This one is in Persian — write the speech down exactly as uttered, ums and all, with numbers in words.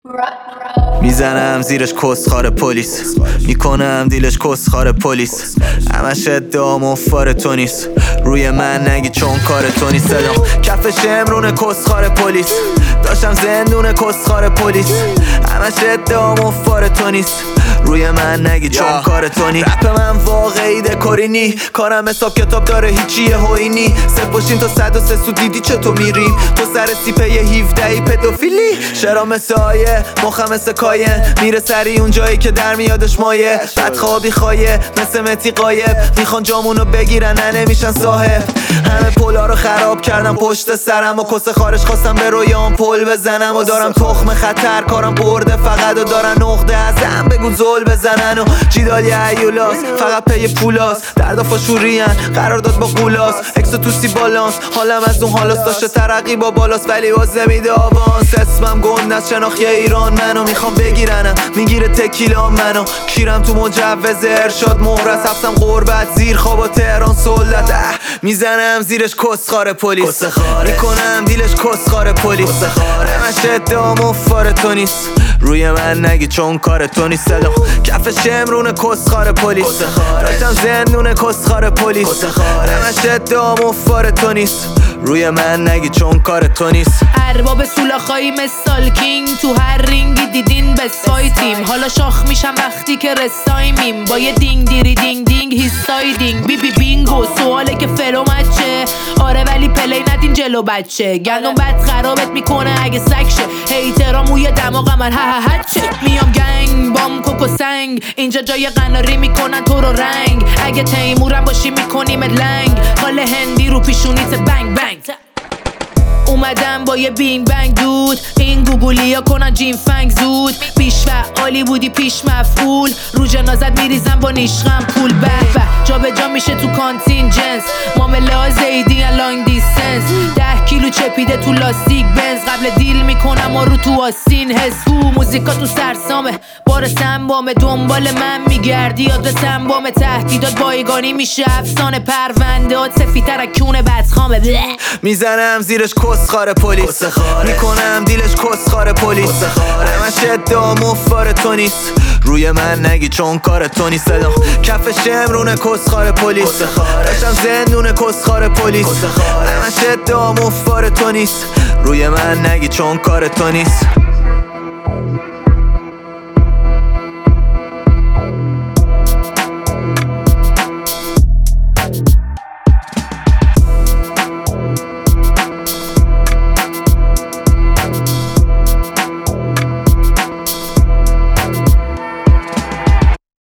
میزنم زیرش کسخار پلیس، میکنم دیلش کسخار پلیس. همش ادعا مفار تو نیست، روی من نگی چون کار تو نیست. صدام کف شمرون کسخار پلیس، داشتم زندون کسخار پلیس. همش ادعا مفار تو نیست، روی من نگی چون کار تو نیست. رپ من واقعی دکوری نی، کارم حساب کتاب داره هیچی هوینی. صد باشین تا صد و سه سو دیدی چطور میریم تو سر سیپه یه هیفدهی پدوفیلی. شرا مثل آیه مخم مثل کاین، میره سری اون جایی که در میادش مایه. بدخوابی خایه مثل متی قایب، میخوان جامونو بگیرن نه نمیشن صاحب. همه پولا رو خراب کردم پشت سرم و کس خارج خواستم به رویان پل بزنم. و دارم تخم خطر کارم برده فقط و دارن نقده ازم بگو زل بزنن. و جیدالی ایولاس فقط پی پولاس، دردافا شورین قرار داد با قولاس. اکسو توسی بالانس حالم از اون حالاس، داشته ترقی با بالاس ولی باز نمیده آوانس. اسمم گند از شناخی ایران، منو میخوام بگیرنم میگیره تکیلا منو. کیرم تو مجوز ارشاد مهرس، حبسم قربت زیر خواب و تهران سلطت. میزنم زیرش کسخار پلیس، میکنم دیلش کسخار پلیس. همش ادعا مفار تو نیست، روی من نگی چون کار تو نیست. صدام کف شمرون کسخار پلیس، داشتم زندون کسخار پلیس. همش ادعا مفار تو نیست، روی من نگی چون کار تو نیست. ارباب سولاخایی مثال کینگ، تو هر رینگی دیدین به سایتیم. حالا شاخ میشم وقتی که رسایمیم، با یه دینگ دیری دینگ دینگ هیستایدینگ. بی بی بینگو سواله که فلو مچه، آره ولی پلی ندین جلو بچه. گندم بد خرابت میکنه اگه سکشه، هیترام موی دماغ من ها ها هچه. میام گنگ بام کوکو سنگ، اینجا جای قناری میکنن تو رو رنگ. اگه تیمورم باشی میکنیم لنگ، خاله هندی رو پیشونیت بنگ بنگ. اومدم با یه بینگ بنگ دود، این گوگولی ها کنن جیم فنگ زود. پیش فعالی بودی پیش مفعول، رو جنازت میریزم با نیشخم پول. به به جا به جا میشه تو کانتین جنس، معامله ها زیدی لانگ دیستنس. ده کیلو چپیده تو لاستیک بنز، قبل دیل میکنم و رو تو آستین حس. او موزیکا تو سرسامه بار سنبامه، دنبال من میگردی آدرسم بامه. تهدیدات بایگانی میشه افسانه، پروندهات سفیدتر از کون بدخامه. میزنم زیرش کسخار پلیس، میکنم دیلش کسخار پلیس. همش ادعا مفار تو نیست، روی من نگی چون کار تو نیست. صدام کف شمرون کسخار پلیس، داشتم زندون کسخار پلیس. همش ادعا مفار تو نیست، روی من نگی چون کار تو نیست.